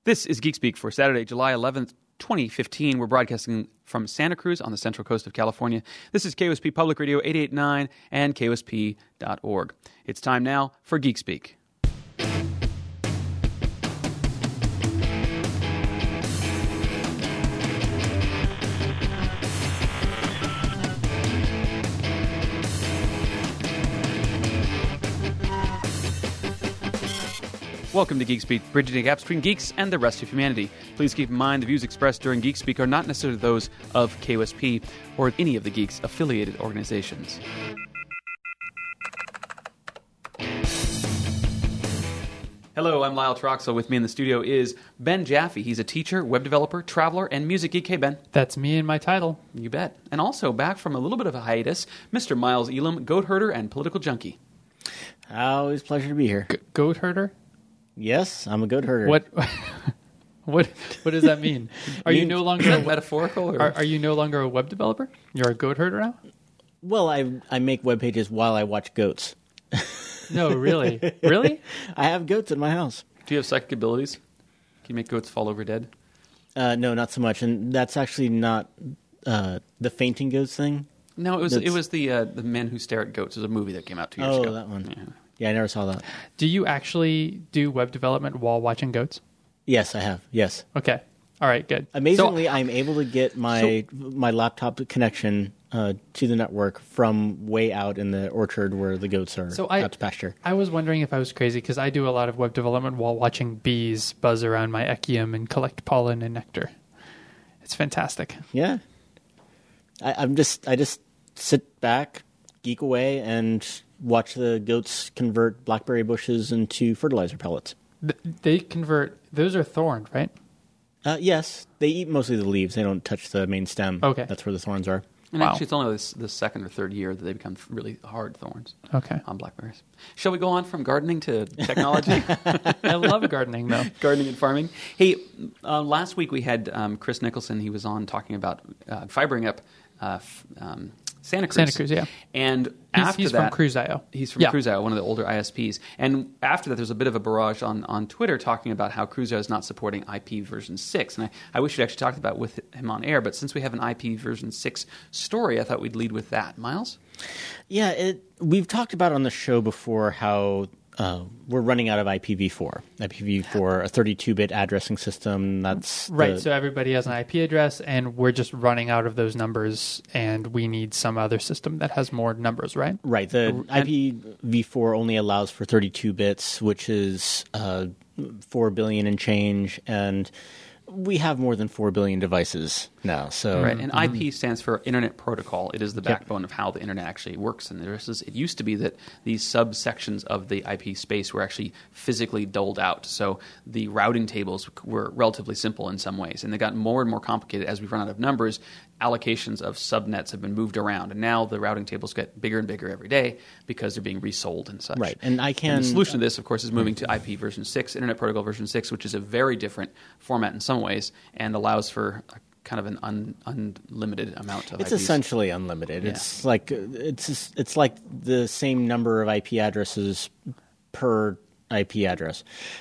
This is Geek Speak for Saturday, July 11th, 2015. We're broadcasting from Santa Cruz on the central coast of California. This is KOSP Public Radio 889 and KOSP.org. It's time now for Geek Speak. Welcome to Geek Speak, bridging the gap between geeks and the rest of humanity. Please keep in mind the views expressed during Geek Speak are not necessarily those of KOSP or any of the Geeks affiliated organizations. Hello, I'm Lyle Troxel. With me in the studio is Ben Jaffe. He's a teacher, web developer, traveler, and music geek. Hey, Ben. That's me and my title. You bet. And also back from a little bit of a hiatus, Mr. Miles Elam, goat herder and political junkie. Always a pleasure to be here. Goat herder? Yes, I'm a goat herder. What does that mean? Are you no longer Is that metaphorical? Or? Are you no longer a web developer? You're a goat herder now? Well, I make web pages while I watch goats. No, really? Really? I have goats in my house. Do you have psychic abilities? Can you make goats fall over dead? No, not so much. And that's actually not the fainting goats thing. No, it was the Men Who Stare at Goats. It was a movie that came out 2 years ago. Oh, that one. Yeah, I never saw that. Do you actually do web development while watching goats? Yes, I have. Yes. Okay. All right, good. Amazingly, I'm able to get my laptop connection to the network from way out in the orchard where the goats are out to pasture. I was wondering if I was crazy because I do a lot of web development while watching bees buzz around my echium and collect pollen and nectar. It's fantastic. Yeah. I just sit back, geek away, and watch the goats convert blackberry bushes into fertilizer pellets. They convert... Those are thorns, right? Yes. They eat mostly the leaves. They don't touch the main stem. Okay. That's where the thorns are. And Wow. actually, it's only the second or third year that they become really hard thorns on blackberries. Shall we go on from gardening to technology? I love gardening, though. Gardening and farming. Hey, last week we had Chris Nicholson. He was on talking about fibering up Santa Cruz. Santa Cruz, yeah. And He's from Cruise.io. He's from Cruise.io, one of the older ISPs. And after that, there's a bit of a barrage on Twitter talking about how Cruise.io is not supporting IP version 6. And I wish we'd actually talked about it with him on air, but since we have an IP version 6 story, I thought we'd lead with that. Miles? Yeah, we've talked about on the show before how we're running out of IPv4. IPv4, a 32-bit addressing system. That's right. So everybody has an IP address, and we're just running out of those numbers, and we need some other system that has more numbers, right? Right. The IPv4 only allows for 32 bits, which is 4 billion and change, and we have more than 4 billion devices now. So right, and IP stands for Internet Protocol. It is the backbone of how the Internet actually works. And it used to be that these subsections of the IP space were actually physically doled out. So the routing tables were relatively simple in some ways, and they got more and more complicated as we've run out of numbers. Allocations of subnets have been moved around, and now the routing tables get bigger and bigger every day because they're being resold and such. Right, and the solution to this, of course, is moving to IP version 6, Internet Protocol version 6, which is a very different format in some ways and allows for kind of an unlimited amount of It's IPs. Essentially unlimited. Yeah. It's like the same number of IP addresses per IP address.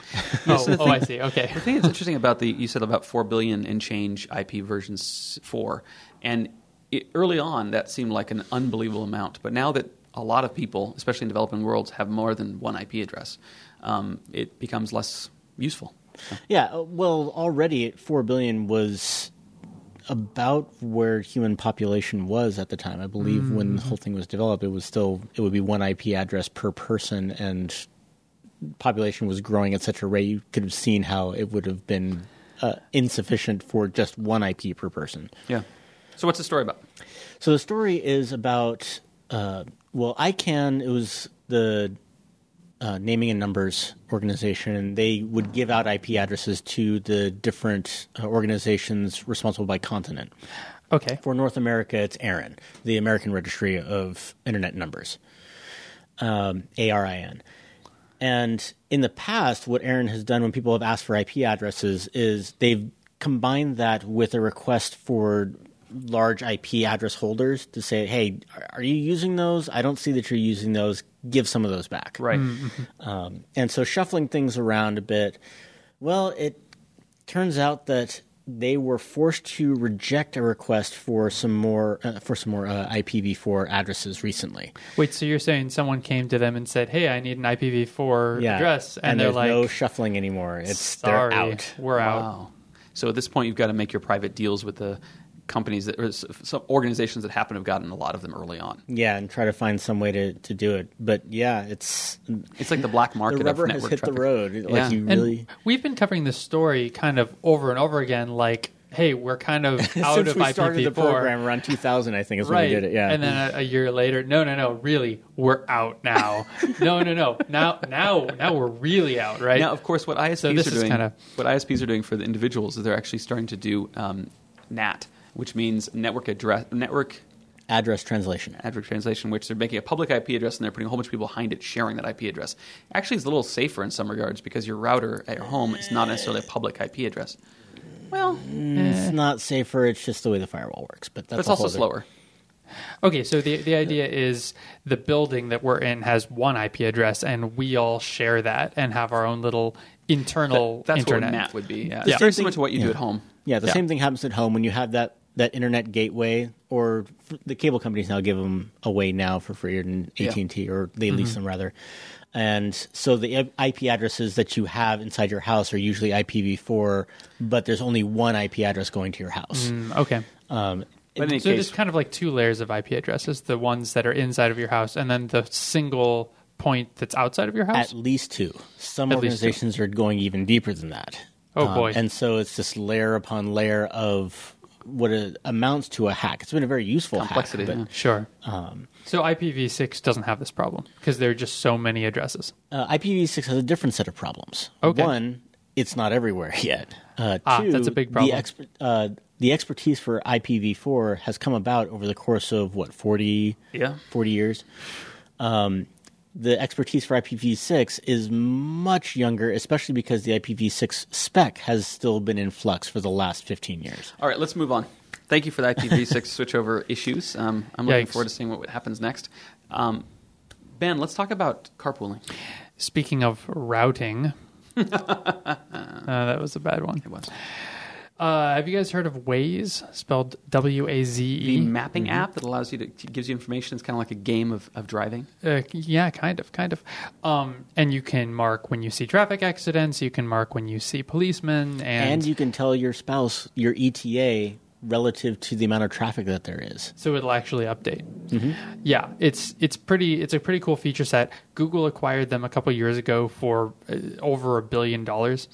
I see. Okay. The thing that's interesting about you said about 4 billion and change IP version 4, and early on that seemed like an unbelievable amount, but now that a lot of people, especially in developing worlds, have more than one IP address, it becomes less useful. So. Yeah, well, already 4 billion was about where human population was at the time. I believe when the whole thing was developed, it would be one IP address per person, and population was growing at such a rate you could have seen how it would have been insufficient for just one IP per person. Yeah. So what's the story about? So the story is about, ICANN, it was the naming and numbers organization, and they would give out IP addresses to the different organizations responsible by continent. Okay. For North America, it's ARIN, the American Registry of Internet Numbers, ARIN. And in the past, what ARIN has done when people have asked for IP addresses is they've combined that with a request for large IP address holders to say, hey, are you using those? I don't see that you're using those. Give some of those back. Right. And so shuffling things around a bit, well, turns out that they were forced to reject a request for some more IPv4 addresses recently. Wait, so you're saying someone came to them and said, "Hey, I need an IPv4 address," and they're there's like, no shuffling anymore. "Sorry, they're out. We're out." Wow. So at this point, you've got to make your private deals with the companies or some organizations that happen to have gotten a lot of them early on. Yeah, and try to find some way to do it. But yeah, it's like the black market the rubber of has network hit traffic. the road. Yeah. Like you really. And we've been covering this story kind of over and over again, like, hey, we're kind of out Since of we started the IPv4. program around 2000, I think is when we did it. Yeah, and then a year later, no, really, we're out now. no, now we're really out, right? Now, of course, what ISPs this are is doing, kinda- what ISPs are doing for the individuals is they're actually starting to do NAT, which means network address translation. translation, which they're making a public IP address and they're putting a whole bunch of people behind it sharing that IP address. Actually, it's a little safer in some regards because your router at your home is not necessarily a public IP address. Well, It's not safer. It's just the way the firewall works. But that's it's also slower. Okay, so the idea is the building that we're in has one IP address, and we all share that and have our own little internal That's internet. what NAT would be. Yeah. Yeah. It's very similar to what you do Yeah. at home. Yeah, the Yeah. same thing happens at home when you have that internet gateway, or the cable companies now give them away now for free, and AT&T, or they lease them rather. And so the IP addresses that you have inside your house are usually IPv4, but there's only one IP address going to your house. Okay. But in any So there's case, kind of like two layers of IP addresses, the ones that are inside of your house and then the single point that's outside of your house? At least two. Some At least two. organizations are going even deeper than that. Oh, boy. And so it's this layer upon layer of what it amounts to a hack. It's been a very useful Complexity, hack. yeah. Sure. So IPv6 doesn't have this problem because there are just so many addresses. IPv6 has a different set of problems. Okay. One, it's not everywhere yet. Two, that's a big problem. The expertise for IPv4 has come about over the course of, 40 years. The expertise for IPv6 is much younger, especially because the IPv6 spec has still been in flux for the last 15 years. all right, let's move on. Thank you for the IPv6 switchover issues. I'm looking Yikes. forward to seeing what happens next. Ben, let's talk about carpooling. Speaking of routing, that was a bad one. It was. Have you guys heard of Waze, spelled Waze? The mapping app that allows you to gives you information. It's kind of like a game of driving. Yeah, kind of. And you can mark when you see traffic accidents. You can mark when you see policemen, And you can tell your spouse your ETA relative to the amount of traffic that there is. so it'll actually update. Yeah, it's a pretty cool feature set. Google acquired them a couple years ago for over $1 billion.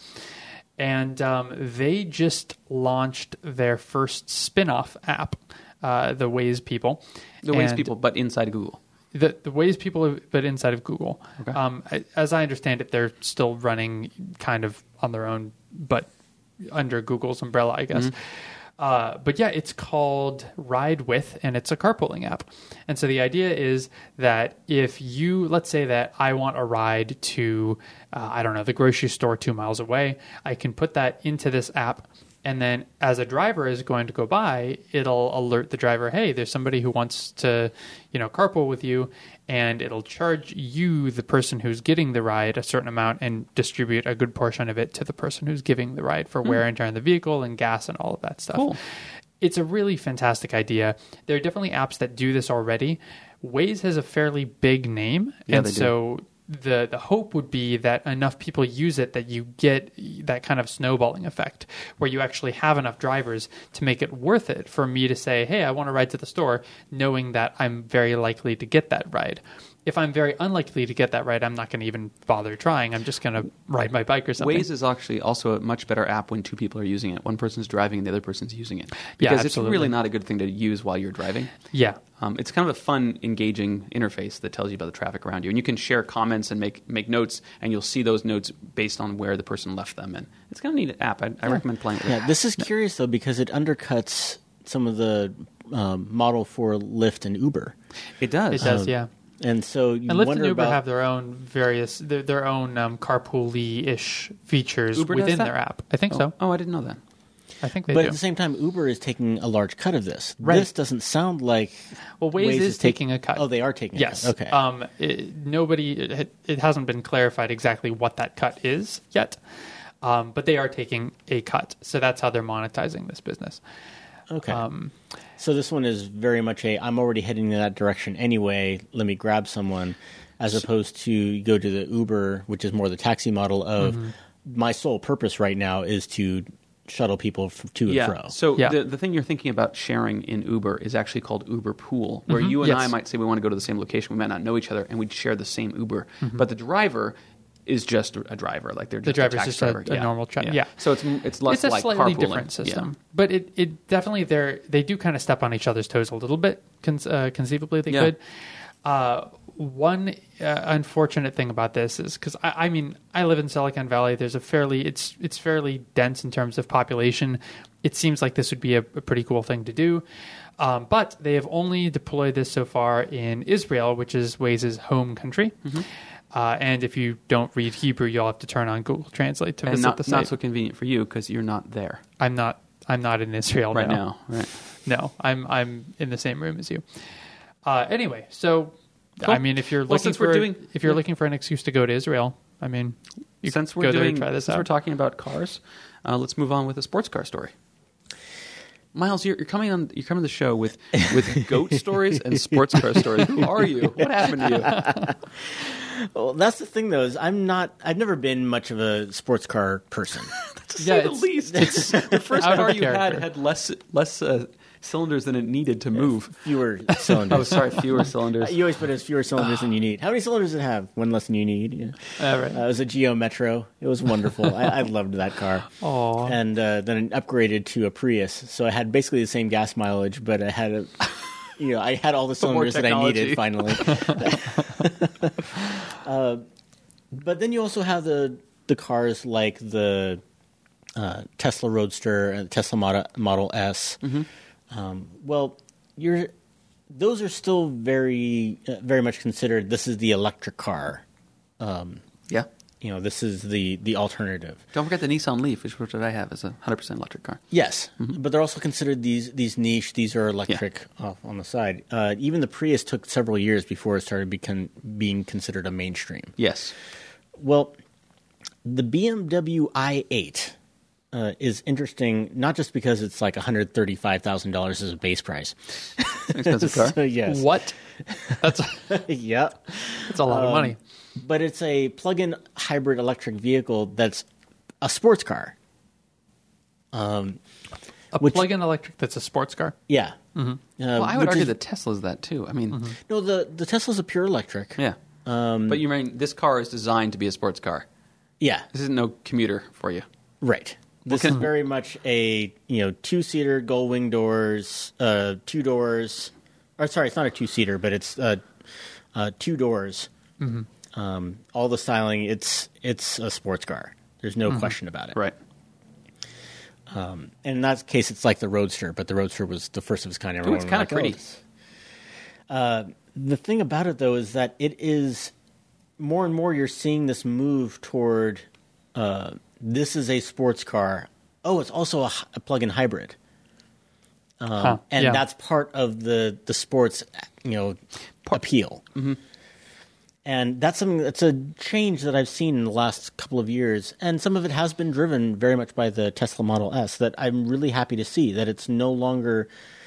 And they just launched their first spin-off app, the Waze people. The Waze And people, but inside of Google. The Waze people, but inside of Google. Okay. As I understand it, they're still running kind of on their own, but under Google's umbrella, I guess. But yeah, it's called Ride With, and it's a carpooling app. And so the idea is that if you, let's say that I want a ride to, I don't know, the grocery store 2 miles away, I can put that into this app. And then as a driver is going to go by, it'll alert the driver, hey, there's somebody who wants to, carpool with you, and it'll charge you, the person who's getting the ride, a certain amount and distribute a good portion of it to the person who's giving the ride for wear and tear on the vehicle and gas and all of that stuff. Cool. It's a really fantastic idea. There are definitely apps that do this already. Waze has a fairly big name, Yeah, and they do. so the hope would be that enough people use it that you get that kind of snowballing effect where you actually have enough drivers to make it worth it for me to say, hey, I want to ride to the store, knowing that I'm very likely to get that ride. If I'm very unlikely to get that ride, I'm not going to even bother trying. I'm just going to ride my bike or something. Waze is actually also a much better app when two people are using it. One person's driving and the other person's using it. Yeah, Because it's absolutely. really not a good thing to use while you're driving. Yeah. It's kind of a fun, engaging interface that tells you about the traffic around you. And you can share comments and make notes, and you'll see those notes based on where the person left them. And it's kind of a neat app. I recommend playing with it. Yeah, this is curious, though, because it undercuts some of the model for Lyft and Uber. It does. It does, yeah. And so you And Lyft wonder and Uber about... have their own their own carpool-y-ish features Uber does within that? their app. I think so. Oh, I didn't know that. I think they But do. at the same time, Uber is taking a large cut of this. Right. This doesn't sound like... Well, Waze is taking a cut. Oh, they are taking Yes. a cut. Okay. It hasn't been clarified exactly what that cut is yet. But they are taking a cut. So that's how they're monetizing this business. Okay. So this one is very much I'm already heading in that direction anyway. Let me grab someone, as opposed to you go to the Uber, which is more the taxi model of my sole purpose right now is to shuttle people to and fro. So the thing you're thinking about sharing in Uber is actually called Uber Pool, where you and I might say we want to go to the same location. We might not know each other, and we'd share the same Uber. But the driver is just a driver, like they're just the driver's a taxi just driver. a normal driver. Yeah. So it's less It's a like slightly carpooling. different system, but it definitely they do kind of step on each other's toes a little bit. Conceivably, they could. One unfortunate thing about this is because I mean I live in Silicon Valley. There's it's fairly dense in terms of population. It seems like this would be a pretty cool thing to do. But they have only deployed this so far in Israel, which is Waze's home country. And if you don't read Hebrew, you'll have to turn on Google Translate to visit the site. Not so convenient for you because you're not there. I'm not in Israel right now. Right. No, I'm in the same room as you. Anyway, so cool. I mean, if you're looking for an excuse to go to Israel, I mean, you since can we're go there and try this out. We're talking about cars, let's move on with a sports car story. Miles, you're coming to the show with goat stories and sports car stories. Who are you? What happened to you? Well, that's the thing, though, is I've never been much of a sports car person. To say the least. It's the first car you had less cylinders than it needed to move. Fewer cylinders. Oh, sorry, fewer cylinders. You always put it as fewer cylinders than you need. How many cylinders does it have? One less than you need. Yeah. Right. It was a Geo Metro. It was wonderful. I loved that car. Aww. And then it upgraded to a Prius, so I had basically the same gas mileage, but I had I had all the cylinders that I needed finally. But then you also have the cars like the Tesla Roadster and Tesla Model S. Well, those are still very much considered. This is the electric car. This is the alternative. Don't forget the Nissan Leaf, which I have is a 100% electric car. Yes, but they're also considered these niche. These are electric on the side. Even the Prius took several years before it started being considered a mainstream. Yes. Well, the BMW i8 is interesting, not just because it's like $135,000 as a base price. Expensive car. So, yes. What? That's yeah. That's a lot of money. But it's a plug-in hybrid electric vehicle that's a sports car. Plug-in electric that's a sports car? Yeah. Well, I would argue the Tesla's that too. I mean, no, the Tesla's a pure electric. Yeah. But you mean this car is designed to be a sports car? Yeah. This isn't no commuter for you. Right. This is very much a two-seater, gull-wing doors, 2 doors. Or sorry, it's not a two-seater, but it's 2 doors. All the styling, it's a sports car. There's no question about it. Right. And in that case, it's like the Roadster, but the Roadster was the first of its kind. It's kind of pretty. The thing about it, though, is that it is more and more you're seeing this move toward this is a sports car. Oh, it's also a plug-in hybrid. And that's part of the sports appeal. And that's that's a change that I've seen in the last couple of years. And some of it has been driven very much by the Tesla Model S that I'm really happy to see, that it's no longer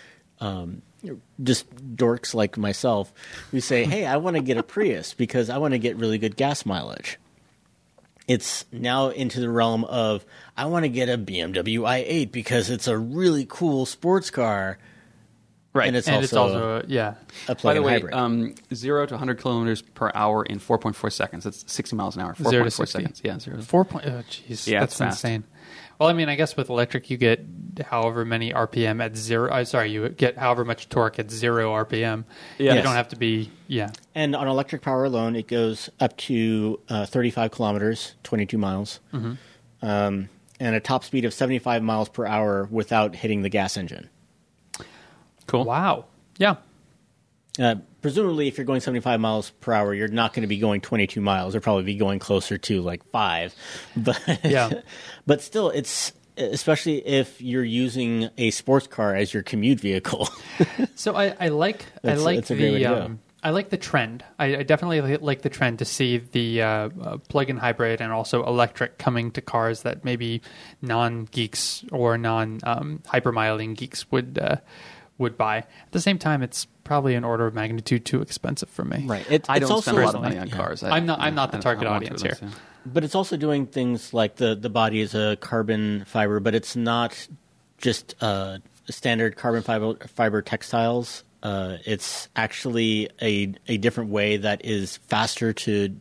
just dorks like myself who say, hey, I want to get a Prius because I want to get really good gas mileage. It's now into the realm of, I want to get a BMW i8 because it's a really cool sports car. Right. And it's also a By plug-in the way, hybrid. 0 to 100 kilometers per hour in 4.4 seconds. That's 60 miles an hour. 4.4 seconds. Yeah, 0. 4. Oh, jeez. Yeah, that's insane. Well, I mean, I guess with electric, you get however many RPM at 0. You get however much torque at 0 RPM. Yeah. You don't have to be, And on electric power alone, it goes up to 35 kilometers, 22 miles, and a top speed of 75 miles per hour without hitting the gas engine. Cool. Wow. Yeah. Presumably, if you're going 75 miles per hour, you're not going to be going 22 miles. You'll probably be going closer to like 5. But but still, it's especially if you're using a sports car as your commute vehicle. So I like It's a great way to go. I like the trend. I definitely like the trend to see the plug-in hybrid and also electric coming to cars that maybe non-geeks or non-hypermiling geeks would buy. At the same time, it's probably an order of magnitude too expensive for me. Right. I don't spend a lot of money on cars. I'm not the target audience here. But it's also doing things like the body is a carbon fiber, but it's not just standard carbon fiber textiles. It's actually a different way that is faster to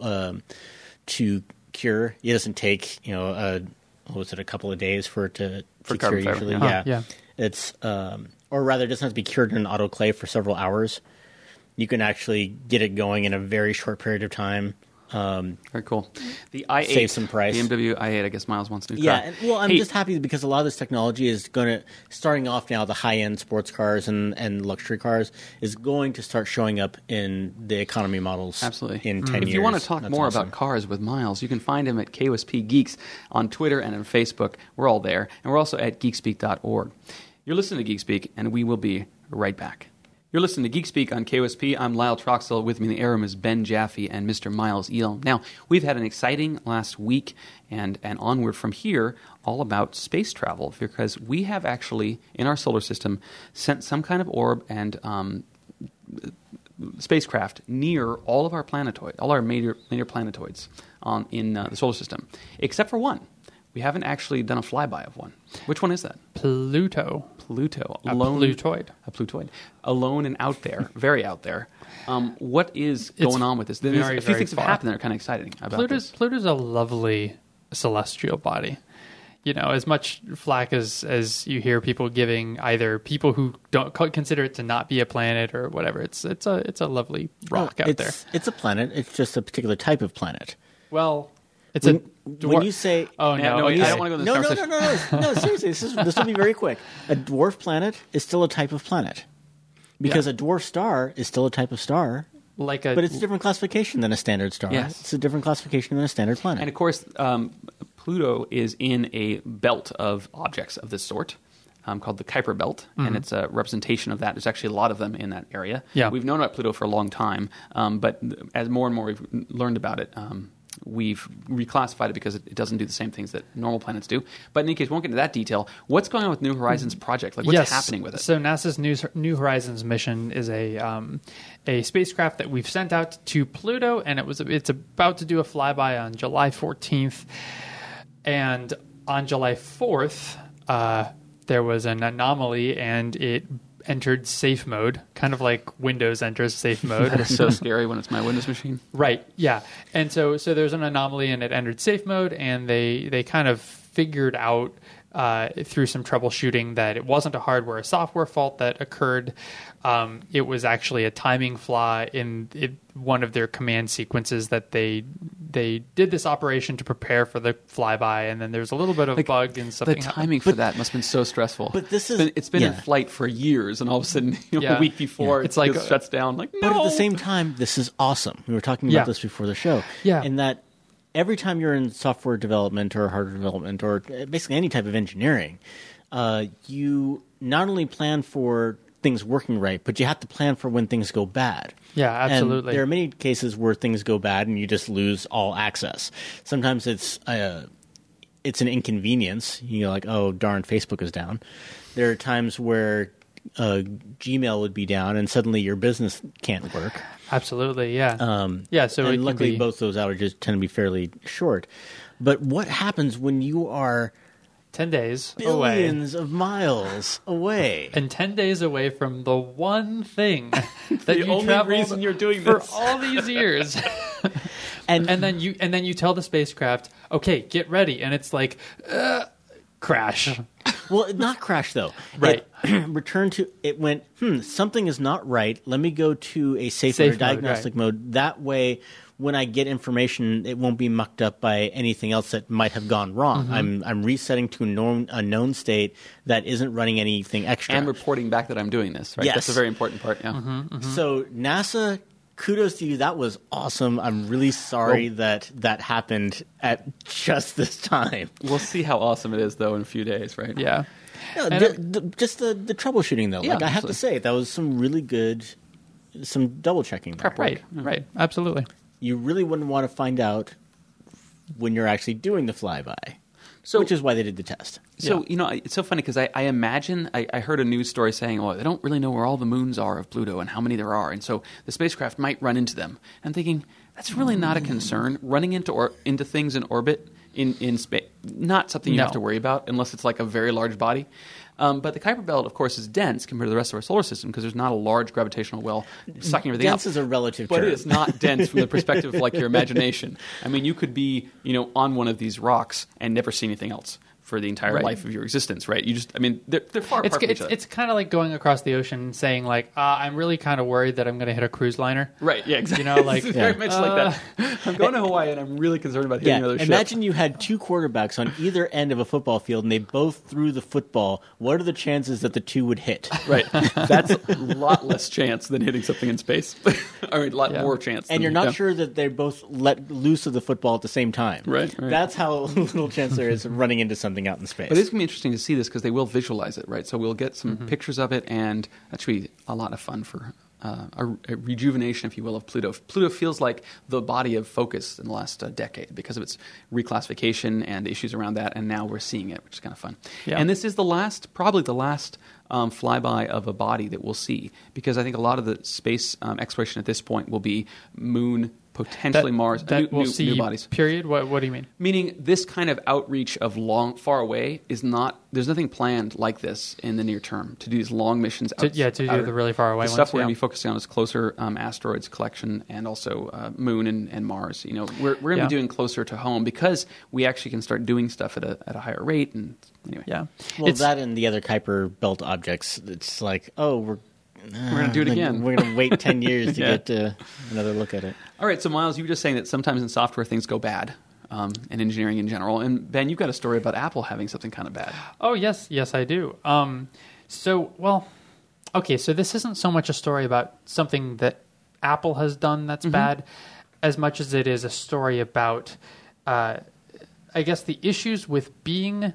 cure. It doesn't take a couple of days for it to cure fiber, usually. Yeah. It's or rather, it doesn't have to be cured in an autoclave for several hours. You can actually get it going in a very short period of time. Very cool. The i8, save some price. BMW i8. I guess Miles wants to. Yeah, well, I'm just happy because a lot of this technology is starting off now. The high-end sports cars and luxury cars is going to start showing up in the economy models. Absolutely. In 10 years. If you want to talk more awesome. about cars with Miles, you can find him at KOSP Geeks on Twitter and on Facebook. We're all there, and we're also at geekspeak.org. You're listening to Geekspeak, and we will be right back. You're listening to Geek Speak on KOSP. I'm Lyle Troxell. With me in the air room is Ben Jaffe and Mr. Miles Elam. Now, we've had an exciting last week and onward from here all about space travel, because we have actually, in our solar system, sent some kind of orb and spacecraft near all of our planetoids, all our major planetoids in the solar system, except for one. We haven't actually done a flyby of one. Which one is that? Pluto. Alone, A Plutoid. A Plutoid. Alone and out there. Very out there. What is going on with this? There's a few things have happened that are kind of exciting about this. Pluto's a lovely celestial body. You know, as much flack as you hear people giving either people who don't consider it to not be a planet or whatever, it's a lovely rock out there. It's a planet. It's just a particular type of planet. Well, it's when you say, oh no, I don't want to go to the no, seriously, this will be very quick. A dwarf planet is still a type of planet because a dwarf star is still a type of star. But it's a different classification than a standard star. Yes. It's a different classification than a standard planet. And of course, Pluto is in a belt of objects of this sort. Called the Kuiper Belt, and it's a representation of that. There's actually a lot of them in that area. Yeah. We've known about Pluto for a long time, but as more and more we've learned about it, we've reclassified it because it doesn't do the same things that normal planets do. But in any case, we won't get into that detail. What's going on with New Horizons project? Like, what's happening with it? So NASA's New Horizons mission is a spacecraft that we've sent out to Pluto, and it's about to do a flyby on July 14th. And on July 4th, there was an anomaly, and it entered safe mode, kind of like Windows enters safe mode. That is so scary when it's my Windows machine. Right, yeah. And so there's an anomaly, and it entered safe mode, and they kind of figured out through some troubleshooting that it wasn't a hardware or software fault that occurred. It was actually a timing flaw in one of their command sequences that they did this operation to prepare for the flyby, and then there's a little bit of bug and something. The timing for that must have been so stressful. But it's been in flight for years, and all of a sudden, a week before, it's like shuts down. Like, no. But at the same time, this is awesome. We were talking about this before the show. Yeah. In that every time you're in software development or hardware development or basically any type of engineering, you not only plan for things working right, but you have to plan for when things go bad. Yeah, absolutely. And there are many cases where things go bad and you just lose all access. Sometimes it's an inconvenience. You're like, oh, darn, Facebook is down. There are times where Gmail would be down and suddenly your business can't work. Absolutely, yeah. So and luckily both those outages tend to be fairly short. But what happens when you are 10 days billions of miles away, and 10 days away from the one thing that you only traveled reason you're doing for this. all these years, and then you tell the spacecraft, okay, get ready, and it's like crash. Well, not crash though. Right. Return to it. Went. Something is not right. Let me go to a safe mode, diagnostic mode. That way, when I get information, it won't be mucked up by anything else that might have gone wrong. I'm resetting to a known state that isn't running anything extra and reporting back that I'm doing this. Right. Yes. That's a very important part. Yeah. So NASA, kudos to you. That was awesome. I'm really sorry that happened at just this time. We'll see how awesome it is, though, in a few days, right? Yeah. Just the troubleshooting, though. Yeah, I have to say, that was some really good some double checking there. Prep work. Right. Absolutely. You really wouldn't want to find out when you're actually doing the flyby, So- which is why they did the test. So, it's so funny because I imagine, I heard a news story saying, they don't really know where all the moons are of Pluto and how many there are. And so the spacecraft might run into them. I'm thinking, that's really not a concern. Running into things in orbit in space, not something you have to worry about unless it's like a very large body. But the Kuiper Belt, of course, is dense compared to the rest of our solar system because there's not a large gravitational well sucking everything Dense up. is a relative But term. it is not dense from the perspective of like your imagination. I mean, you could be, on one of these rocks and never see anything else for the entire life of your existence, right? They're far apart from each other. It's kind of like going across the ocean and saying, like, I'm really kind of worried that I'm going to hit a cruise liner. Right, yeah, exactly. Like... It's very much like that. I'm going to Hawaii and I'm really concerned about hitting another ship. Imagine you had two quarterbacks on either end of a football field and they both threw the football. What are the chances that the two would hit? Right. That's a lot less chance than hitting something in space. I mean, a lot more chance. And you're not sure that they both let loose of the football at the same time. Right. That's how little chance there is of running into something out in space. But it's going to be interesting to see this because they will visualize it, right? So we'll get some pictures of it, and that should be a lot of fun for a rejuvenation, if you will, of Pluto. Pluto feels like the body of focus in the last decade because of its reclassification and the issues around that, and now we're seeing it, which is kind of fun. Yeah. And this is probably the last flyby of a body that we'll see because I think a lot of the space exploration at this point will be moon, potentially Mars, new bodies. Period. What do you mean? Meaning this kind of outreach of far away is not. There's nothing planned like this in the near term to do these long missions. To do the really far away ones. The stuff we're going to be focusing on is closer asteroids collection and also Moon and Mars. We're going to be doing closer to home because we actually can start doing stuff at a higher rate. And anyway, well, that and the other Kuiper Belt objects. It's like, we're going to do it again. We're going to wait 10 years to get another look at it. All right, so Miles, you were just saying that sometimes in software things go bad, and engineering in general. And Ben, you've got a story about Apple having something kind of bad. Oh, yes, I do. So this isn't so much a story about something that Apple has done that's bad, as much as it is a story about, I guess, the issues with being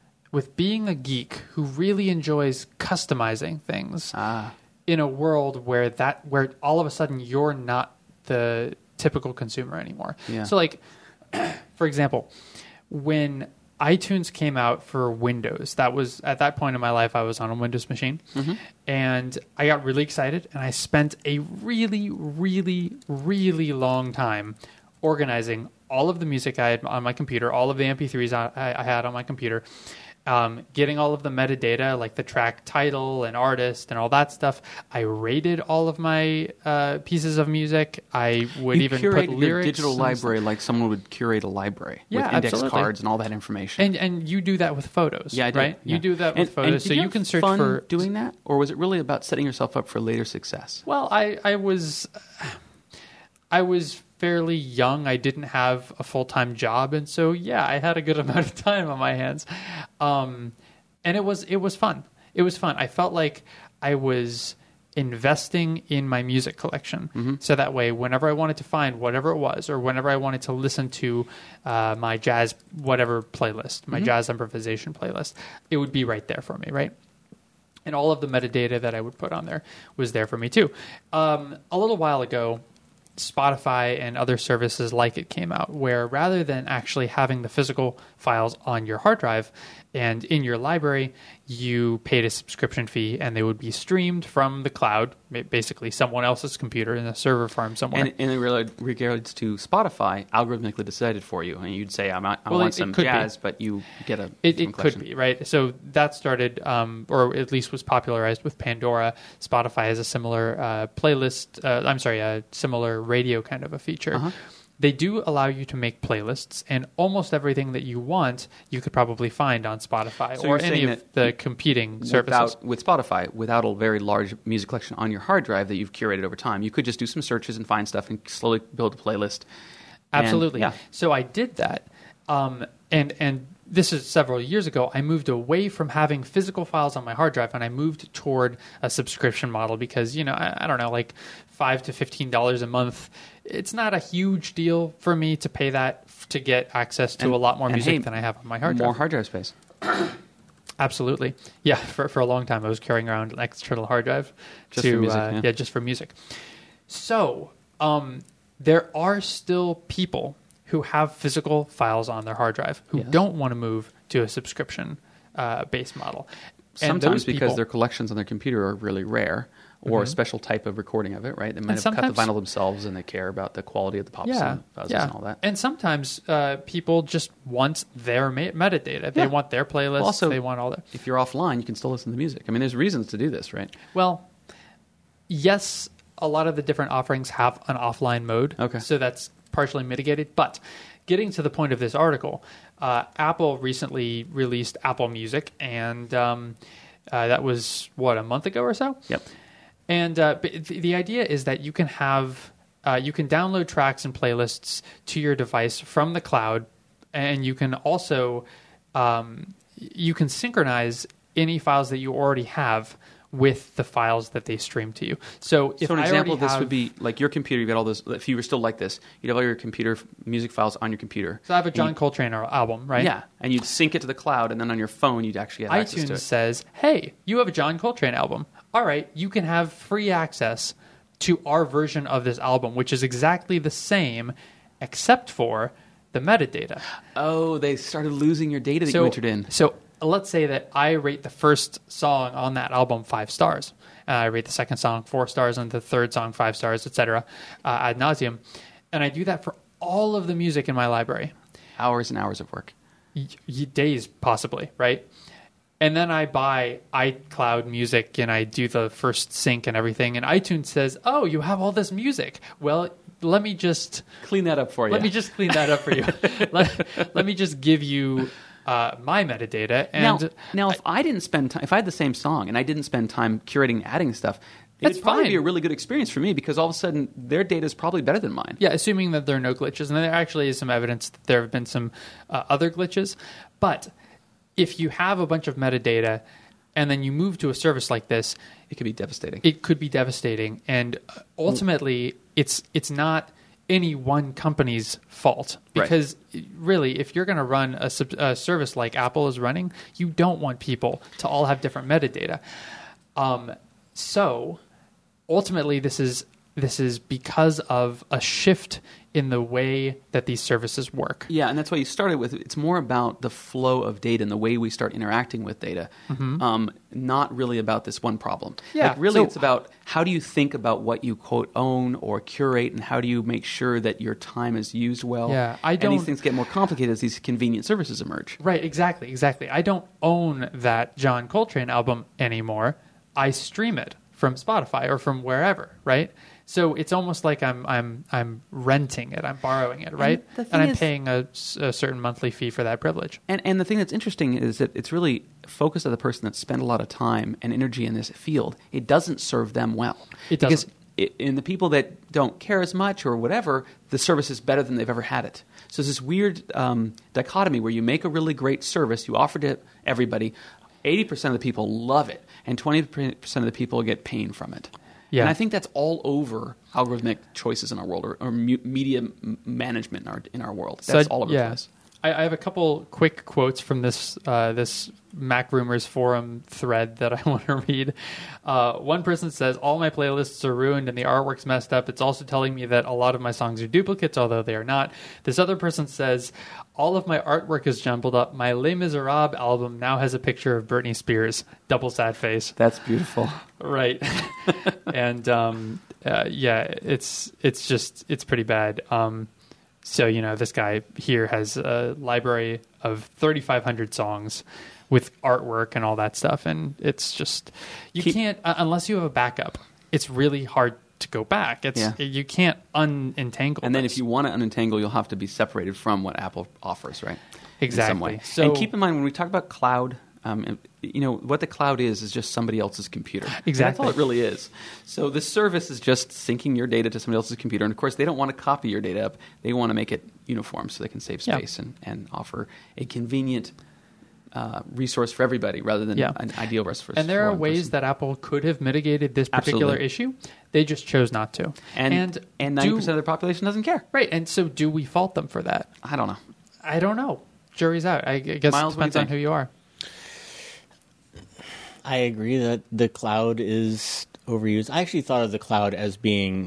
a geek who really enjoys customizing things. In a world where all of a sudden you're not the typical consumer anymore. Yeah. So like, for example, when iTunes came out for Windows, that was at that point in my life, I was on a Windows machine and I got really excited and I spent a really, really, really long time organizing all of the music I had on my computer, all of the MP3s I had on my computer, getting all of the metadata, like the track title and artist and all that stuff. I rated all of my pieces of music. I would even put lyrics. Your digital library like someone would curate a library with index cards and all that information. And you do that with photos, yeah, I did. Right? Yeah. You do that with photos, so you can search fun for doing that, or was it really about setting yourself up for later success? Well, I was fairly young. I didn't have a full-time job, and so I had a good amount of time on my hands, and it was fun. It was fun. I felt like I was investing in my music collection, so that way, whenever I wanted to find whatever it was, or whenever I wanted to listen to my jazz whatever playlist, my jazz improvisation playlist, it would be right there for me, right? And all of the metadata that I would put on there was there for me too. A little while ago, Spotify and other services like it came out, where rather than actually having the physical files on your hard drive and in your library, you paid a subscription fee and they would be streamed from the cloud, basically someone else's computer in a server farm somewhere. And in regards to Spotify, algorithmically decided for you, and you'd say, I want some jazz, but you get a It could be, right? So that started, or at least was popularized with Pandora. Spotify has a similar a similar radio kind of a feature. They do allow you to make playlists, and almost everything that you want, you could probably find on Spotify or any of the competing services. With Spotify, without a very large music collection on your hard drive that you've curated over time, you could just do some searches and find stuff and slowly build a playlist. Absolutely. So I did that, and this is several years ago. I moved away from having physical files on my hard drive, and I moved toward a subscription model because, I don't know, like $5 to $15 a month. It's not a huge deal for me to pay that to get access to a lot more music than I have on my hard drive. More hard drive space. Absolutely. Yeah, for a long time I was carrying around an external hard drive just for music. Just for music. So there are still people who have physical files on their hard drive who don't want to move to a subscription based model. And Sometimes because their collections on their computer are really rare, or a special type of recording of it, right? They might have cut the vinyl themselves, and they care about the quality of the pops and fuzzes and all that. And sometimes people just want their metadata. They want their playlist. Well, also, they want all that. If you're offline, you can still listen to music. I mean, there's reasons to do this, right? Well, yes, a lot of the different offerings have an offline mode. Okay. So that's partially mitigated. But getting to the point of this article, Apple recently released Apple Music, and that was, a month ago or so? Yep. And the idea is that you can have you can download tracks and playlists to your device from the cloud, and you can also you can synchronize any files that you already have with the files that they stream to you. So, if an example of this would be like your computer. You've got all this. If you were still like this, you'd have all your computer music files on your computer. So I have a John Coltrane album, right? Yeah, and you'd sync it to the cloud, and then on your phone, you'd actually have access to it. iTunes says, "Hey, you have a John Coltrane album. All right, you can have free access to our version of this album, which is exactly the same, except for the metadata." Oh, they started losing your data that you entered in. So let's say that I rate the first song on that album 5 stars. I rate the second song 4 stars, and the third song 5 stars, etc., ad nauseum. And I do that for all of the music in my library. Hours and hours of work. Days, possibly, right? And then I buy iCloud Music, and I do the first sync and everything. And iTunes says, "Oh, you have all this music. Well, let me just clean that up for you. Let me just clean that up for you. let me just give you my metadata." And now, if I didn't spend time, if I had the same song and I didn't spend time curating, adding stuff, it'd probably be a really good experience for me, because all of a sudden their data is probably better than mine. Yeah, assuming that there are no glitches, and there actually is some evidence that there have been some other glitches. But if you have a bunch of metadata and then you move to a service like this, it could be devastating. It could be devastating, and ultimately, it's not any one company's fault, because really, if you're going to run a service like Apple is running, you don't want people to all have different metadata. So ultimately, this is because of a shift in the way that these services work. Yeah, and that's why you started with, it's more about the flow of data and the way we start interacting with data, not really about this one problem. Yeah, like really, it's about how do you think about what you, quote, own or curate, and how do you make sure that your time is used well? Yeah, and these things get more complicated as these convenient services emerge. Right, exactly. I don't own that John Coltrane album anymore. I stream it from Spotify or from wherever, right? So it's almost like I'm renting it, I'm borrowing it, right? And I'm paying a certain monthly fee for that privilege. And the thing that's interesting is that it's really focused on the person that spent a lot of time and energy in this field. It doesn't serve them well. It doesn't. Because in the people that don't care as much or whatever, the service is better than they've ever had it. So it's this weird dichotomy where you make a really great service, you offer to everybody, 80% of the people love it, and 20% of the people get pain from it. Yeah. And I think that's all over algorithmic choices in our world, or media management in our world. That's all over the place. I have a couple quick quotes from this Mac Rumors forum thread that I want to read. One person says, "All my playlists are ruined and the artwork's messed up. It's also telling me that a lot of my songs are duplicates, although they are not." This other person says, "All of my artwork is jumbled up. My Les Miserables album now has a picture of Britney Spears. Double sad face." That's beautiful. Right. And it's pretty bad. So, this guy here has a library of 3,500 songs with artwork and all that stuff. And it's just, you can't, unless you have a backup, it's really hard to go back. You can't unentangle And then if you want to unentangle, you'll have to be separated from what Apple offers, right? Exactly. In some way. So, and keep in mind, when we talk about cloud, what the cloud is just somebody else's computer. Exactly. That's all it really is. So this service is just syncing your data to somebody else's computer. And, of course, they don't want to copy your data up. They want to make it uniform so they can save space and offer a convenient resource for everybody rather than an ideal resource. And there are ways that Apple could have mitigated this particular issue. They just chose not to. And 90% of the population doesn't care. Right. And so do we fault them for that? I don't know. I don't know. Jury's out. I guess Miles, it depends on who you are. I agree that the cloud is overused. I actually thought of the cloud as being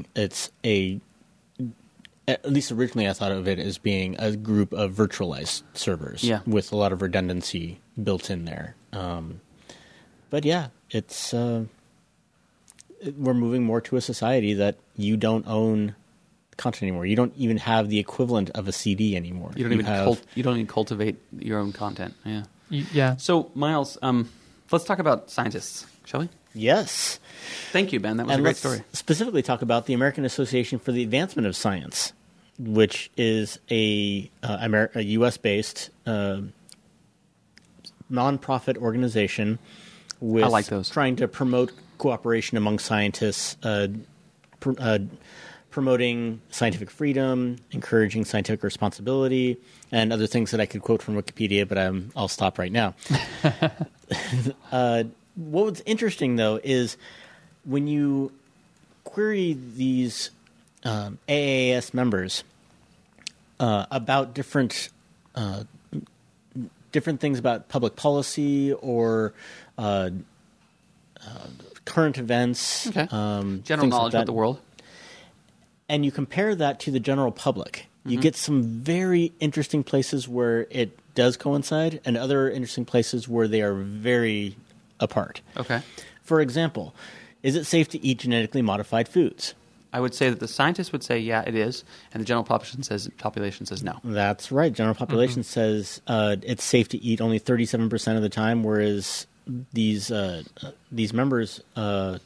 at least originally I thought of it as being a group of virtualized servers with a lot of redundancy built in there. But yeah, it's we're moving more to a society that you don't own content anymore. You don't even have the equivalent of a CD anymore. You don't even cultivate your own content. Yeah. Yeah. So, Miles, let's talk about scientists, shall we? Yes. Thank you, Ben. That was a great story. Specifically talk about the American Association for the Advancement of Science, which is a U.S.-based nonprofit organization with I like those. trying to promote cooperation among scientists, promoting scientific freedom, encouraging scientific responsibility, and other things that I could quote from Wikipedia, but I'll stop right now. What's interesting, though, is when you query these AAS members about different things about public policy or current events, general knowledge about the world, and you compare that to the general public, you get some very interesting places where it does coincide and other interesting places where they are very apart. Okay. For example, is it safe to eat genetically modified foods? I would say that the scientists would say, yeah, it is, and the general population says no. That's right. General population says it's safe to eat only 37% of the time, whereas these members of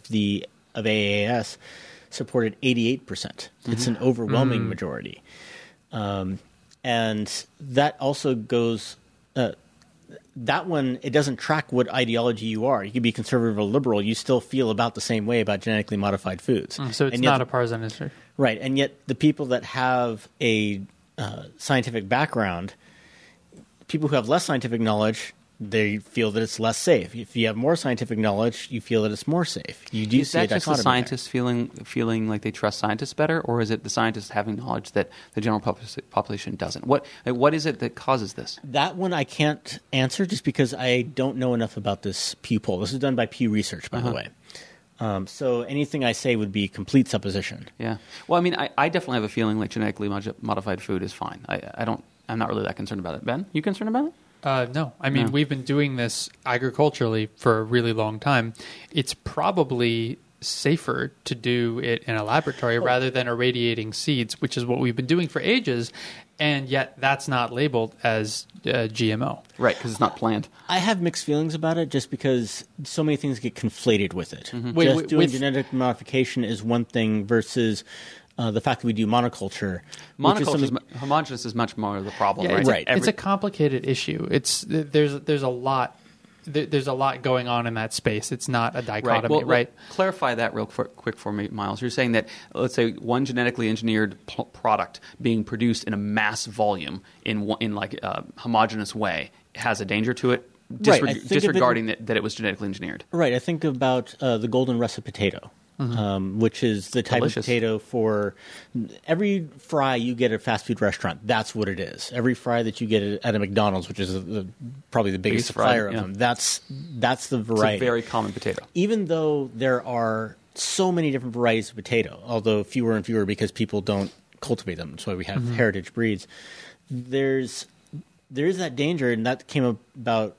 AAS supported 88%. It's an overwhelming majority. And that also goes... that one, it doesn't track what ideology you are. You could be conservative or liberal. You still feel about the same way about genetically modified foods. So it's not a partisan issue. Right. And yet the people that have a scientific background, people who have less scientific knowledge, they feel that it's less safe. If you have more scientific knowledge, you feel that it's more safe. You do see a dichotomy. Is that just the scientists feeling like they trust scientists better, or is it the scientists having knowledge that the general population doesn't? What is it that causes this? That one I can't answer just because I don't know enough about this Pew poll. This is done by Pew Research, by the way. So anything I say would be complete supposition. Yeah. Well, I mean, I definitely have a feeling like genetically modified food is fine. I'm not really that concerned about it. Ben, you concerned about it? No. I mean, we've been doing this agriculturally for a really long time. It's probably safer to do it in a laboratory rather than irradiating seeds, which is what we've been doing for ages, and yet that's not labeled as GMO. Right, because it's not planned. I have mixed feelings about it just because so many things get conflated with it. Doing genetic modification is one thing versus... the fact that we do monoculture. Homogeneous is much more the problem, right? Right. It's a complicated issue. There's a lot going on in that space. It's not a dichotomy, right? Clarify that real quick for me, Miles. You're saying that, let's say, one genetically engineered product being produced in a mass volume in like a homogeneous way has a danger to it, disregarding that it was genetically engineered. Right. I think about the golden russet potato. Which is the type of potato for every fry you get at a fast food restaurant. That's what it is. Every fry that you get at a McDonald's, which is probably the biggest supplier of them, that's the variety. It's a very common potato. Even though there are so many different varieties of potato, although fewer and fewer because people don't cultivate them. That's why we have heritage breeds. There is that danger, and that came about,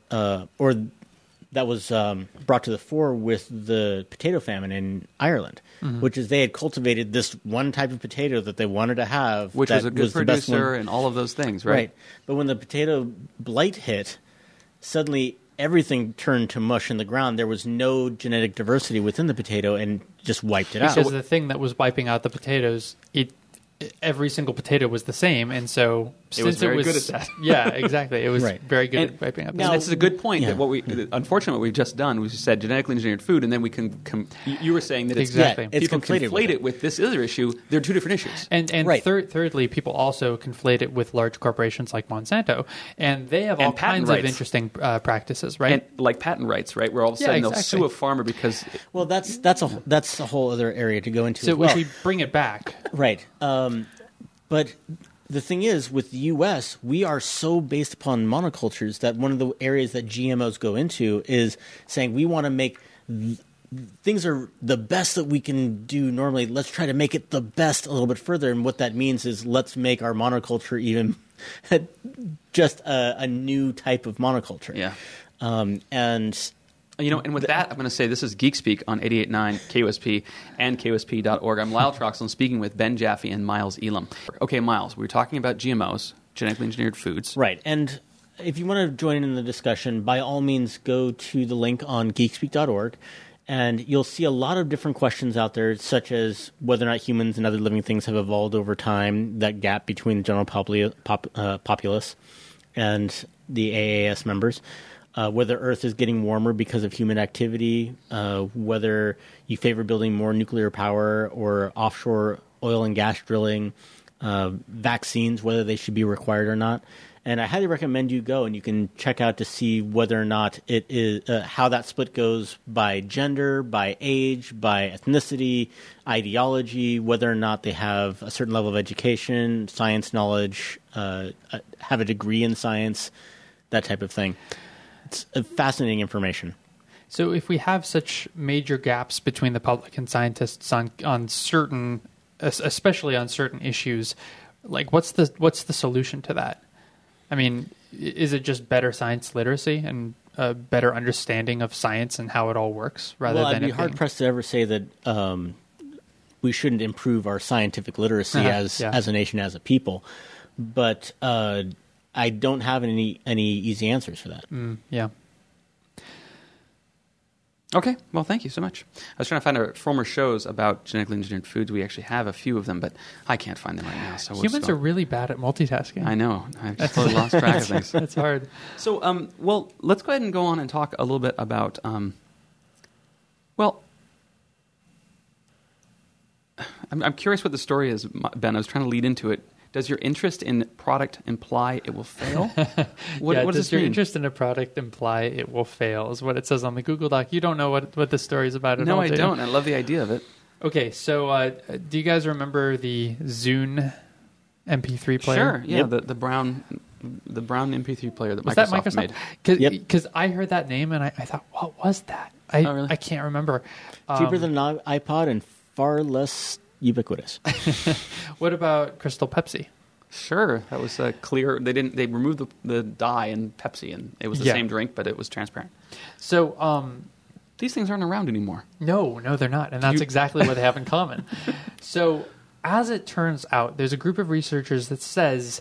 that was brought to the fore with the potato famine in Ireland, which is they had cultivated this one type of potato that they wanted to have. Which was a good producer and all of those things, right? Right. But when the potato blight hit, suddenly everything turned to mush in the ground. There was no genetic diversity within the potato and just wiped it out. Because the thing that was wiping out the potatoes, every single potato was the same, and so it was very good at that. Yeah, exactly. It was very good at wiping up. Now, this is a good point. That unfortunately, what we've just done was you said genetically engineered food, and then we can. You were saying that people conflate it with this other issue. They're two different issues. And thirdly, people also conflate it with large corporations like Monsanto, and they have all kinds of interesting practices, right? And like patent rights, right? Where all of a sudden they'll sue a farmer because. Well, that's a whole other area to go into. So if we bring it back, right? But the thing is, with the U.S., we are so based upon monocultures that one of the areas that GMOs go into is saying we want to make things are the best that we can do normally. Let's try to make it the best a little bit further. And what that means is let's make our monoculture even just a new type of monoculture. Yeah. And and with that, I'm going to say this is Geek Speak on 88.9 KOSP and KOSP.org. I'm Lyle Troxel, speaking with Ben Jaffe and Miles Elam. Okay, Miles, we were talking about GMOs, genetically engineered foods. Right. And if you want to join in the discussion, by all means, go to the link on geekspeak.org, and you'll see a lot of different questions out there, such as whether or not humans and other living things have evolved over time, that gap between the general populace and the AAS members, whether Earth is getting warmer because of human activity, whether you favor building more nuclear power or offshore oil and gas drilling, vaccines, whether they should be required or not. And I highly recommend you go and you can check out to see whether or not it is how that split goes by gender, by age, by ethnicity, ideology, whether or not they have a certain level of education, science knowledge, have a degree in science, that type of thing. It's fascinating information. So if we have such major gaps between the public and scientists on certain, especially on certain issues, like what's the solution to that? I mean, is it just better science literacy and a better understanding of science and how it all works rather than I'd be hard-pressed to ever say that we shouldn't improve our scientific literacy as a nation, as a people. But I don't have any easy answers for that. Yeah. Okay, well, thank you so much. I was trying to find our former shows about genetically engineered foods. We actually have a few of them, but I can't find them right now. So humans are really bad at multitasking. I know. I've just totally lost track of things. That's hard. So, well, let's go ahead and go on and talk a little bit about, I'm curious what the story is, Ben. I was trying to lead into it. Does your interest in product imply it will fail? What does this mean? Your interest in a product imply it will fail is what it says on the Google Doc. You don't know what the story is about at all, No, I don't. I love the idea of it. Okay, so do you guys remember the Zune MP3 player? Sure, yeah, the brown MP3 player that was Microsoft made. Because I heard that name and I thought, what was that? Really? I can't remember. Cheaper than an iPod and far less ubiquitous. What about Crystal Pepsi? Sure, that was clear. They removed the dye in Pepsi, and it was the same drink, but it was transparent. So these things aren't around anymore. No, they're not, and that's exactly what they have in common. So, as it turns out, there's a group of researchers that says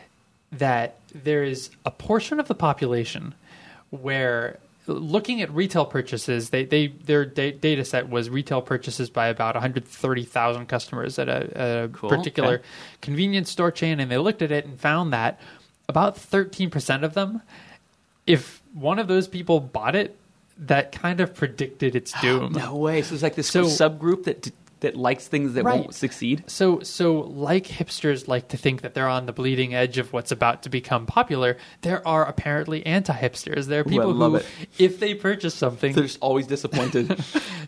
that there is a portion of the population where, looking at retail purchases, their data set was retail purchases by about 130,000 customers at a particular convenience store chain, and they looked at it and found that about 13% of them, if one of those people bought it, that kind of predicted its doom. No way. So it's like this subgroup that likes things that won't succeed. So like hipsters like to think that they're on the bleeding edge of what's about to become popular, there are apparently anti-hipsters. There are people who, if they purchase something, they're just always disappointed.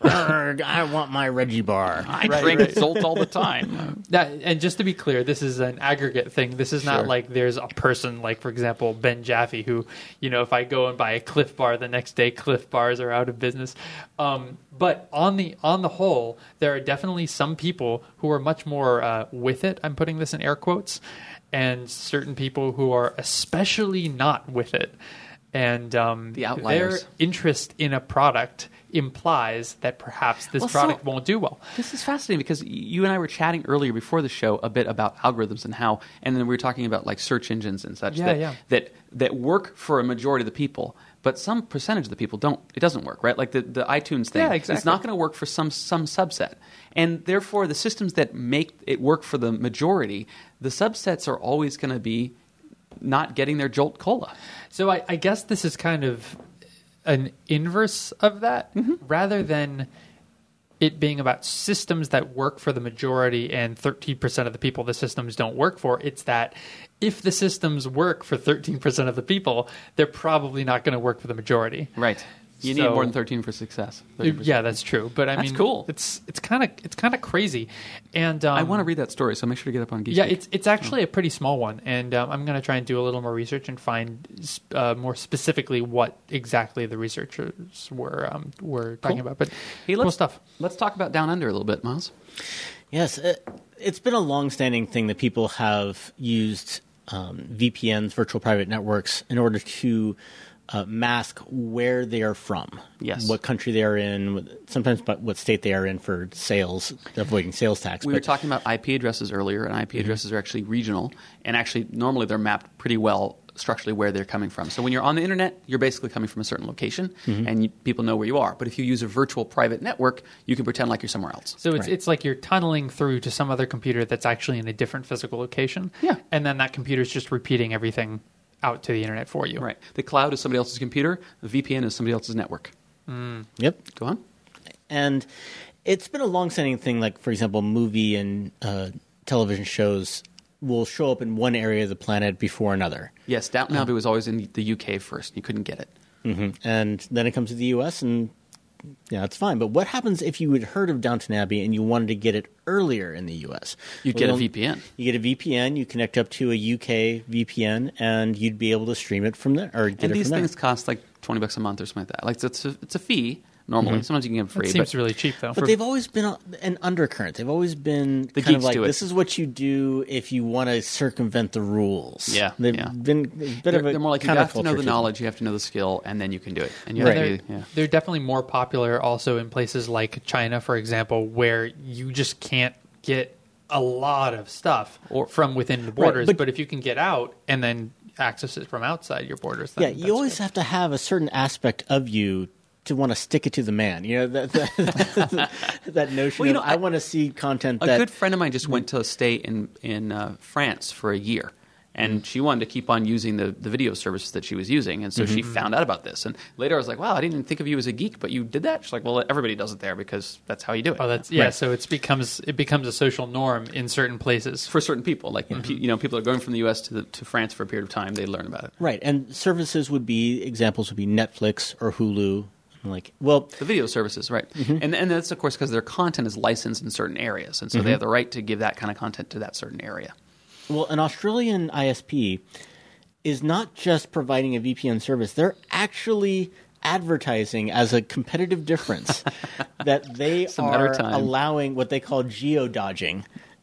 I want my Reggie bar. I drink Zolt all the time. And just to be clear, this is an aggregate thing. This is not like there's a person like, for example, Ben Jaffe, who, if I go and buy a Cliff Bar the next day, Cliff Bars are out of business. But on the whole, there are definitely some people who are much more with it. I'm putting this in air quotes, and certain people who are especially not with it. And the outliers. Their interest in a product implies that perhaps this product won't do well. This is fascinating because you and I were chatting earlier before the show a bit about algorithms and how, and then we were talking about like search engines and such that work for a majority of the people. But some percentage of the people don't. It doesn't work, right? Like the iTunes thing. Yeah, exactly. It's not going to work for some subset. And therefore, the systems that make it work for the majority, the subsets are always going to be not getting their Jolt Cola. So I guess this is kind of an inverse of that. Mm-hmm. Rather than it being about systems that work for the majority and 13% of the people the systems don't work for, it's that if the systems work for 13% of the people, they're probably not going to work for the majority. Right. You need more than 13 for success. 30%. Yeah, that's true. But That's cool. It's kind of crazy, and I want to read that story, so make sure to get up on Geek. Yeah, it's actually a pretty small one, and I'm going to try and do a little more research and find more specifically what exactly the researchers were talking about. But hey, cool stuff. Let's talk about Down Under a little bit, Miles. Yes, it's been a long-standing thing that people have used VPNs, virtual private networks, in order to mask where they are from, yes, what country they are in, sometimes but what state they are in for sales, avoiding sales tax. We were talking about IP addresses earlier, and IP addresses are actually regional, and actually normally they're mapped pretty well structurally where they're coming from. So when you're on the internet, you're basically coming from a certain location, and people know where you are. But if you use a virtual private network, you can pretend like you're somewhere else. So it's like you're tunneling through to some other computer that's actually in a different physical location, and then that computer's just repeating everything out to the internet for you. Right. The cloud is somebody else's computer. The VPN is somebody else's network. Yep. Go on. And it's been a long-standing thing, like, for example, movie and television shows will show up in one area of the planet before another. Yes, Downton Abbey was always in the UK first. You couldn't get it. And then it comes to the U.S., and yeah, it's fine. But what happens if you had heard of Downton Abbey and you wanted to get it earlier in the U.S.? You'd get a VPN. You get a VPN. You connect up to a UK VPN, and you'd be able to stream it from there. Or get and it these from things there. cost like $20 a month or something like that. Like it's a fee normally. Sometimes you can get it free. It seems really cheap though. But they've always been an undercurrent. They've always been The kind of geeks like, do it. this is what you do if you want to circumvent the rules. Yeah, They've yeah. been a bit of a They're more like you have to know counterculture the to knowledge, you have to know the skill, and then you can do it. And you Right. have to be, They're definitely more popular also in places like China, for example, where you just can't get a lot of stuff from within the borders. but- But if you can get out and then access it from outside your borders, then Yeah, you always have to have a certain aspect of you to want to stick it to the man. You know, that notion Well, you of, know, I want to see content A that... good friend of mine just went to stay in France for a year, and she wanted to keep on using the video services that she was using, and so she found out about this. And later I was like, wow, I didn't even think of you as a geek, but you did that? She's like, well, everybody does it there because that's how you do it. Oh, that's So it becomes a social norm in certain places. For certain people. Like, people are going from the U.S. to France for a period of time, they learn about it. Right, and services examples would be Netflix or Hulu. The video services, right. And that's, of course, because their content is licensed in certain areas, and so they have the right to give that kind of content to that certain area. Well, an Australian ISP is not just providing a VPN service. They're actually advertising as a competitive difference that they are allowing what they call geo-dodging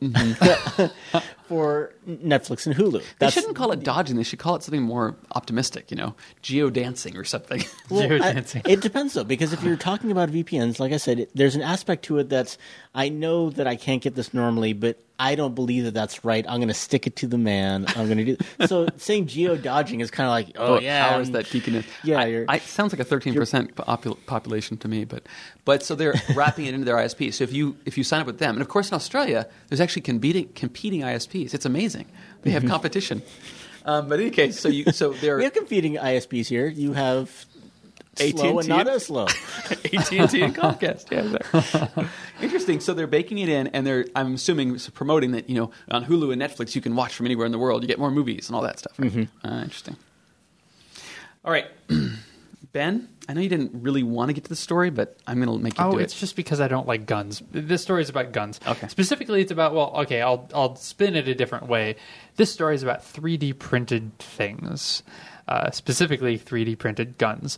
for Netflix and Hulu. They shouldn't call it dodging. They should call it something more optimistic, geo-dancing or something. Geo-dancing. It depends, though, because if you're talking about VPNs, like I said, there's an aspect to it that's, I know that I can't get this normally, but I don't believe that that's right. I'm going to stick it to the man. I'm going to do so. Saying geo-dodging is kind of like, how is that geekiness? Yeah, it sounds like a 13% population to me, but so they're wrapping it into their ISP. So if you sign up with them, and of course in Australia, there's actually competing ISPs. It's amazing. They have competition. But in any case, so they're we have competing ISPs here. You have slow and not as slow. AT&T and Comcast. Yeah, exactly. Interesting. So they're baking it in, and I'm assuming promoting that on Hulu and Netflix you can watch from anywhere in the world. You get more movies and all that stuff. Right? Interesting. All right, Ben. I know you didn't really want to get to the story, but I'm going to make you do it. Oh, it's just because I don't like guns. This story is about guns. Okay. Specifically, it's about, I'll spin it a different way. This story is about 3D printed things, specifically 3D printed guns.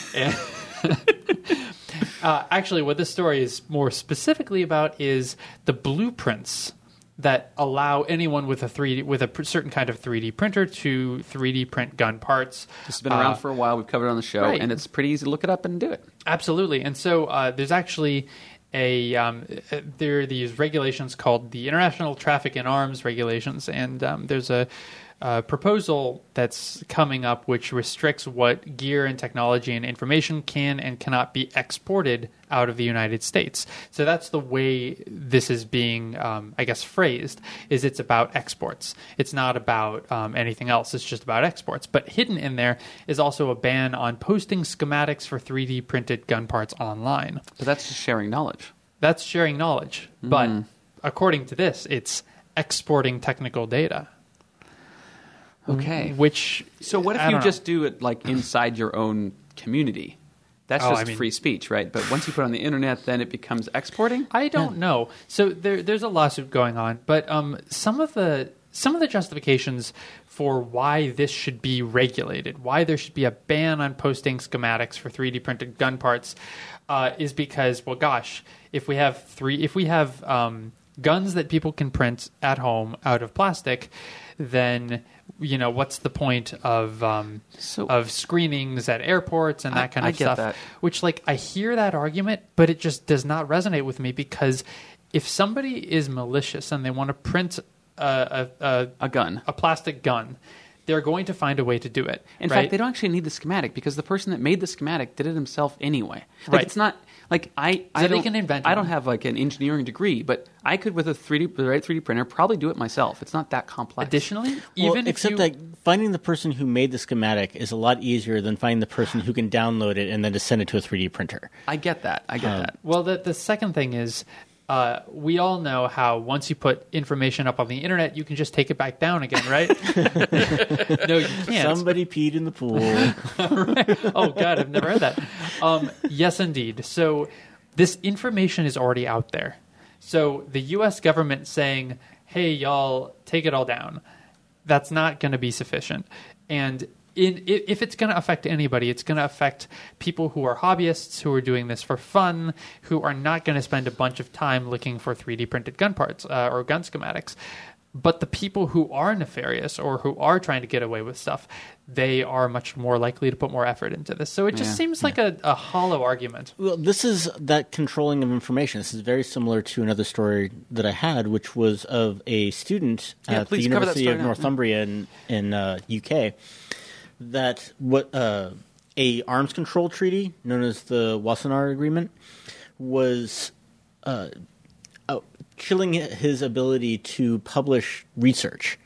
Actually, what this story is more specifically about is the blueprints that allow anyone with a certain kind of 3D printer to 3D print gun parts. This has been around for a while. We've covered it on the show, and it's pretty easy to look it up and do it. Absolutely. And so there's actually there are these regulations called the International Traffic in Arms Regulations, and there's a proposal that's coming up which restricts what gear and technology and information can and cannot be exported out of the United States. So that's the way this is being, phrased, is it's about exports. It's not about anything else. It's just about exports. But hidden in there is also a ban on posting schematics for 3D printed gun parts online. But that's just sharing knowledge. That's sharing knowledge. But according to this, it's exporting technical data. Okay. So what if you just do it like inside your own community? That's just free speech, right? But once you put it on the internet, then it becomes exporting? I don't know. So there's a lawsuit going on, but some of the justifications for why this should be regulated, why there should be a ban on posting schematics for 3D printed gun parts, is because, well, gosh, if we have guns that people can print at home out of plastic, then what's the point of screenings at airports and that kind of stuff? That. Which, I hear that argument, but it just does not resonate with me, because if somebody is malicious and they want to print a gun, a plastic gun, they're going to find a way to do it. In fact, they don't actually need the schematic, because the person that made the schematic did it himself anyway. It's not like I don't have an engineering degree, but I could, with the right 3D printer, probably do it myself. It's not that complex. Additionally, except finding the person who made the schematic is a lot easier than finding the person who can download it and then just send it to a 3D printer. I get that. Well, the second thing is, we all know how once you put information up on the internet, you can just take it back down again, right? No, you can't. Somebody peed in the pool. Right. Oh, God, I've never heard that. Yes, indeed. So this information is already out there. So the U.S. government saying, hey, y'all, take it all down, that's not going to be sufficient. And if it's going to affect anybody, it's going to affect people who are hobbyists, who are doing this for fun, who are not going to spend a bunch of time looking for 3D printed gun parts or gun schematics. But the people who are nefarious or who are trying to get away with stuff, they are much more likely to put more effort into this. So it just seems like a hollow argument. Well, this is that controlling of information. This is very similar to another story that I had, which was of a student at the University of Northumbria in UK. That a arms control treaty known as the Wassenaar Agreement was killing his ability to publish research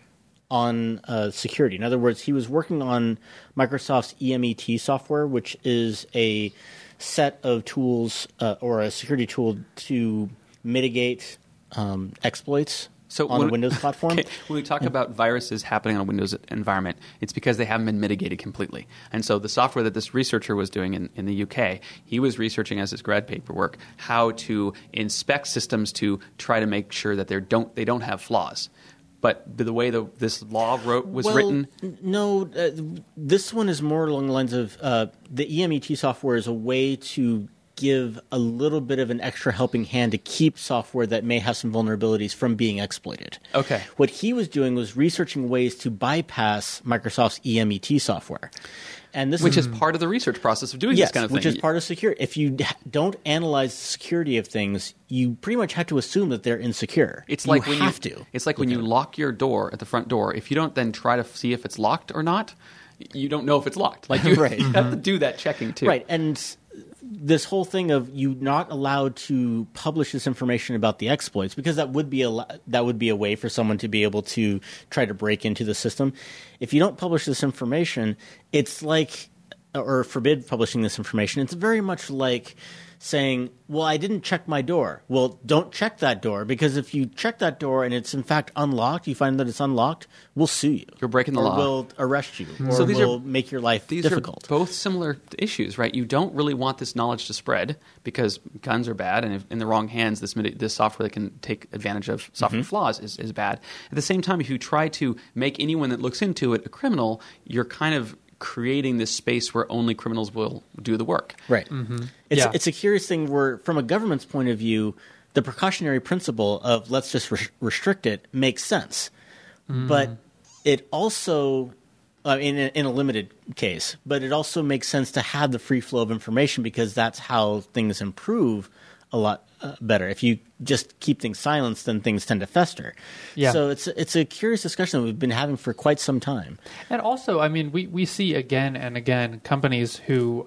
on security. In other words, he was working on Microsoft's EMET software, which is a set of tools or a security tool to mitigate exploits. On the Windows platform. Okay. When we talk about viruses happening on a Windows environment, it's because they haven't been mitigated completely. And so the software that this researcher was doing in the UK, he was researching as his grad paperwork how to inspect systems to try to make sure that they don't have flaws. But the way this law was written... No, this one is more along the lines of the EMET software is a way to give a little bit of an extra helping hand to keep software that may have some vulnerabilities from being exploited. Okay. What he was doing was researching ways to bypass Microsoft's EMET software. And this is part of the research process of doing this kind of thing. Which is part of security. If you don't analyze the security of things, you pretty much have to assume that they're insecure. It's like when you lock your door at the front door. If you don't then try to see if it's locked or not, you don't know if it's locked. Like you have to do that checking too. Right. And this whole thing of you not allowed to publish this information about the exploits, because that would be a way for someone to be able to try to break into the system. If you don't publish this information, it's like, or forbid publishing this information, it's very much like saying, well, I didn't check my door. Well, don't check that door, because if you check that door and it's in fact unlocked, you find that it's unlocked, we'll sue you. You're breaking the law. Or we'll arrest you. Or we'll make your life difficult. These are both similar issues, right? You don't really want this knowledge to spread because guns are bad, and if in the wrong hands, this software that can take advantage of software flaws is bad. At the same time, if you try to make anyone that looks into it a criminal, you're kind of creating this space where only criminals will do the work. Right. Mm-hmm. It's a curious thing where, from a government's point of view, the precautionary principle of let's just restrict it makes sense. But it also, in a limited case, but it also makes sense to have the free flow of information, because that's how things improve a lot better. If you just keep things silenced, then things tend to fester. Yeah. So it's a curious discussion that we've been having for quite some time. And also, I mean, we see again and again companies who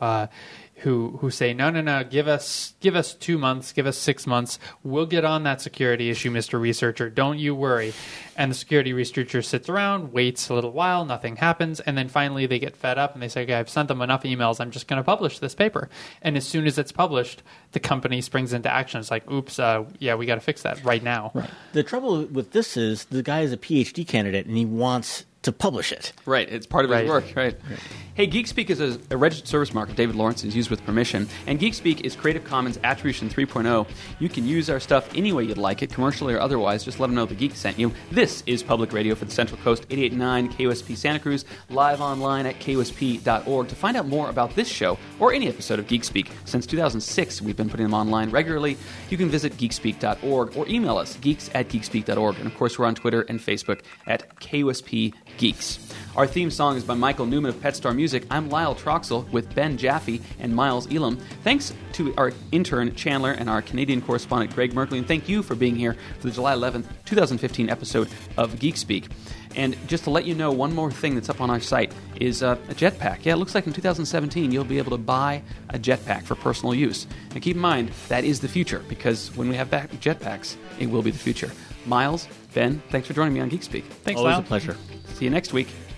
say, no, give us 2 months, give us 6 months, we'll get on that security issue, Mr. Researcher, don't you worry. And the security researcher sits around, waits a little while, nothing happens, and then finally they get fed up and they say, okay, I've sent them enough emails, I'm just going to publish this paper. And as soon as it's published, the company springs into action. It's like, oops, we got to fix that right now. Right. The trouble with this is the guy is a PhD candidate and he wants to publish it. Right, it's part of his Right. work, right. Hey, GeekSpeak is a registered service mark of David Lawrence and is used with permission. And GeekSpeak is Creative Commons Attribution 3.0. You can use our stuff any way you'd like it, commercially or otherwise. Just let them know the Geek sent you. This is Public Radio for the Central Coast, 88.9 KUSP Santa Cruz, live online at KUSP.org. To find out more about this show or any episode of GeekSpeak, since 2006 we've been putting them online regularly, you can visit geekspeak.org or email us, geeks@geekspeak.org. And of course, we're on Twitter and Facebook at KUSP Geeks. Our theme song is by Michael Newman of Pet Star Music. I'm Lyle Troxel with Ben Jaffe and Miles Elam. Thanks to our intern Chandler and our Canadian correspondent Greg Merkley, and thank you for being here for the July 11th, 2015 episode of GeekSpeak. And just to let you know, one more thing that's up on our site is a jetpack. Yeah, it looks like in 2017 you'll be able to buy a jetpack for personal use. And keep in mind, that is the future, because when we have jetpacks, it will be the future. Miles, Ben, thanks for joining me on GeekSpeak. Thanks, Always Lyle. a pleasure. See you next week.